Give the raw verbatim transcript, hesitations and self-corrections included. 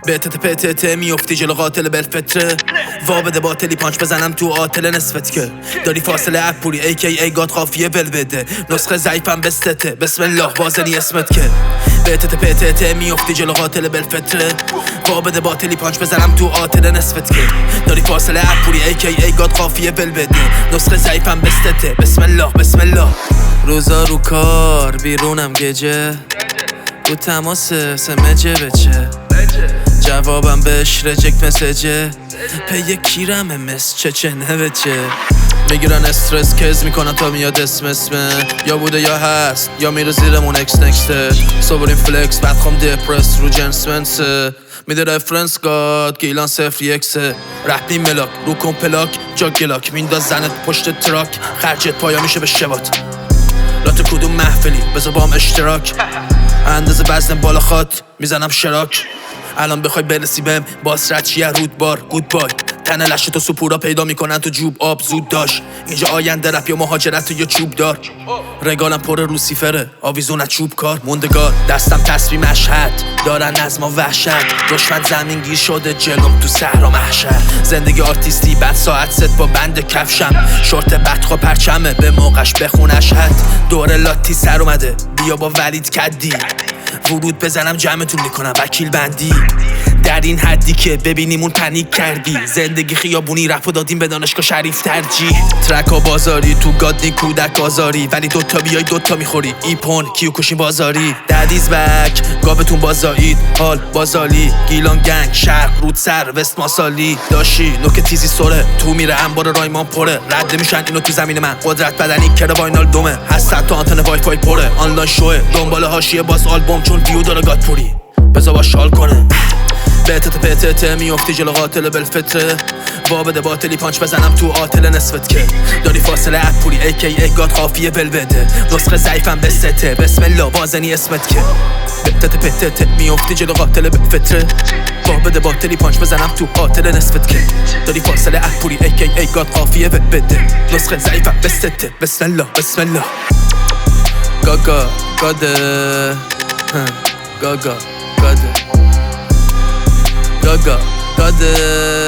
به تت پتت میفتی جلو قاتل بالفطره وا بده باطلی پانچ بزنم تو آتل نصفت که داری فاصله اپوری ای کی ای گاد قافیه ول بده نسخه ضعیفم بستته بسم الله وازنی اسمت که به تت پتت میفتی جلو قاتل بالفطره وا بده باطلی پانچ بزنم تو آتل نصفت که داری فاصله اپوری ای کی ای گاد قافیه ول بده نسخه ضعیفم بستته بسم الله بسم الله روزا رو کار بیرونم گجه رو تماس سمجه بچه جوابم بهش رجکت مسجه پی کیرمه مس چه چه نوچه میگیرن استرس کز میکنن تا میاد اسم اسمه یا بوده یا هست یا میره زیرمون اکس نکسته صبرین فلکس بعد خوام دپرس رو جنس منسه میده رفرنس گاد گیلان صفر یکسه رپی ملاک رو کن پلاک جا گلاک مینداز زنت پشت تراک خرجت پایا میشه به شبات لات کدوم محفلی بذار با هم اشتراک اندازه وزن بالا خات میزنم شراک الان بخوای برسی بهم باس رچیه رودبار گود بای تنه لشه تو سپورا پیدا میکنن تو جوب آب زود داشت اینجا آینده رپ یا مهاجرت یا چوب دار رگالم پر روسیفره آویزون از چوب کار موندگار دستم تصویر مشهد دارن از ما وحشت دشمن زمین گیر شده جلوم تو صحرا محشر زندگی آرتیستی بعد ساعت ست با بند کفشم شورت بدخوا پرچمه به موقعش بخونش حد دور لاتی سر اومده بیا با ولید کدی ورود بزنم جمعتون میکنم وکیل بندی در این حدی که ببینیمون پنیک کردی زندگی خیابونی رفت و دادیم به دانشگاه شریف ترجیح ترک ها بازاری تو گادنی کودک آزاری ولی دوتا بیای دوتا میخوری ایپون کیو کشین بازاری ددیز بک گابتون بازایید حال بازالی گیلان گنگ شرق رود سر وست ماسالی داشی نوک تیزی سوره تو میره انبار رایمان پره رد میشن اینو تو زمین من قدرت بدنی کره واینال دومه هست تا آنتن وای فای پره آنلاین شوه دنبال حاشیه باز آلبوم چون ویو داره گات پوری بذار با شال کنه به تت پتت میفتی جلو قاتل بالفطره وا بده باطلی پانچ بزنم تو آتل نصفت که داری فاصله اپوری ای کی ای گاد قافیه ول بده نسخه ضعیفم بستته بسم الله وازنی اسمت که به تت پتت میفتی جلو قاتل بالفطره وا بده باطلی پانچ بزنم تو آتل نصفت که داری فاصله اپوری ای کی ای گاد قافیه ول بده نسخه ضعیفم بستته بسم الله بسم الله گاگا گاده گاگا گاده Gaga, Gaga